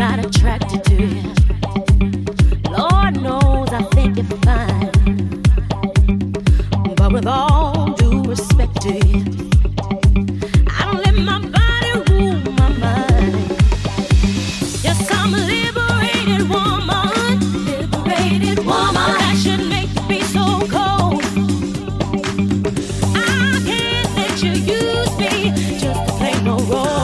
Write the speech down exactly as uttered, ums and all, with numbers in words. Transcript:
not attracted to you. Lord knows I think you're fine, but with all due respect to you, I don't let my body rule my mind. Yes, I'm a liberated woman, liberated woman. That should make you be so cold. I can't let you use me just to play no role.